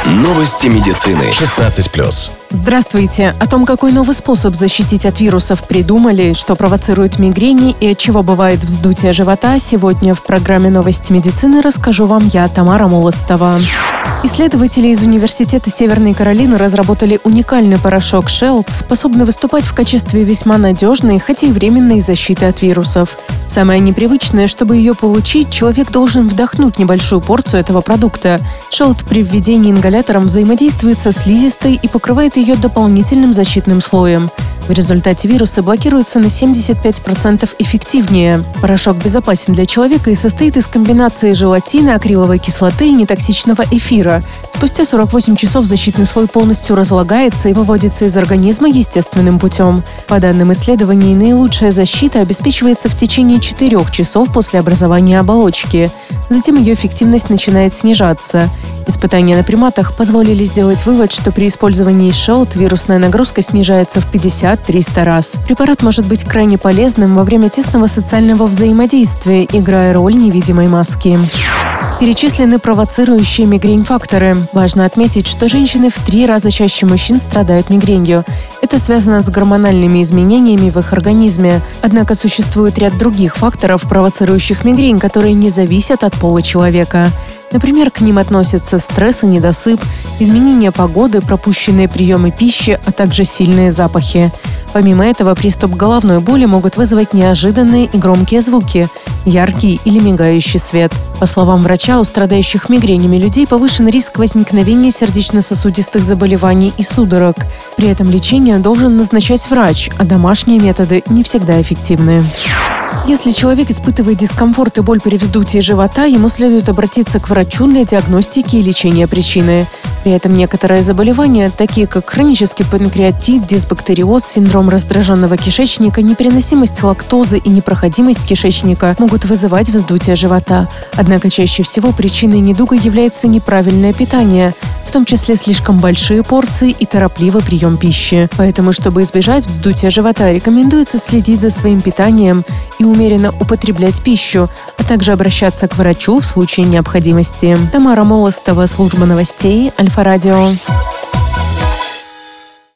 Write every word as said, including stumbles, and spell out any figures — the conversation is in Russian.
Новости медицины. шестнадцать плюс. Здравствуйте! О том, какой новый способ защитить от вирусов придумали, что провоцирует мигрени и от чего бывает вздутие живота, сегодня в программе «Новости медицины» расскажу вам я, Тамара Молостова. Исследователи из Университета Северной Каролины разработали уникальный порошок Шелд, способный выступать в качестве весьма надежной, хотя и временной защиты от вирусов. Самое непривычное, чтобы ее получить, человек должен вдохнуть небольшую порцию этого продукта. Шелд при введении ингалятором взаимодействует со слизистой и покрывает ее дополнительным защитным слоем. В результате вирусы блокируются на семьдесят пять процентов эффективнее. Порошок безопасен для человека и состоит из комбинации желатина, акриловой кислоты и нетоксичного эфира. Спустя сорок восемь часов защитный слой полностью разлагается и выводится из организма естественным путем. По данным исследований, наилучшая защита обеспечивается в течение четырёх часов после образования оболочки. Затем ее эффективность начинает снижаться. Испытания на приматах позволили сделать вывод, что при использовании Шелд вирусная нагрузка снижается в пятьдесят-триста раз. Препарат может быть крайне полезным во время тесного социального взаимодействия, играя роль невидимой маски. Перечислены провоцирующие мигрень факторы. Важно отметить, что женщины в три раза чаще мужчин страдают мигренью. Это связано с гормональными изменениями в их организме. Однако существует ряд других факторов, провоцирующих мигрень, которые не зависят от пола человека. Например, к ним относятся стресс и недосып, изменения погоды, пропущенные приемы пищи, а также сильные запахи. Помимо этого, приступ головной боли могут вызвать неожиданные и громкие звуки, яркий или мигающий свет. По словам врача, у страдающих мигренями людей повышен риск возникновения сердечно-сосудистых заболеваний и судорог. При этом лечение должен назначать врач, а домашние методы не всегда эффективны. Если человек испытывает дискомфорт и боль при вздутии живота, ему следует обратиться к врачу для диагностики и лечения причины. При этом некоторые заболевания, такие как хронический панкреатит, дисбактериоз, синдром раздраженного кишечника, непереносимость лактозы и непроходимость кишечника, могут вызывать вздутие живота. Однако чаще всего причиной недуга является неправильное питание, в том числе слишком большие порции и торопливый прием пищи. Поэтому, чтобы избежать вздутия живота, рекомендуется следить за своим питанием и умеренно употреблять пищу, а также обращаться к врачу в случае необходимости. Тамара Молостова, служба новостей, Альфа-радио.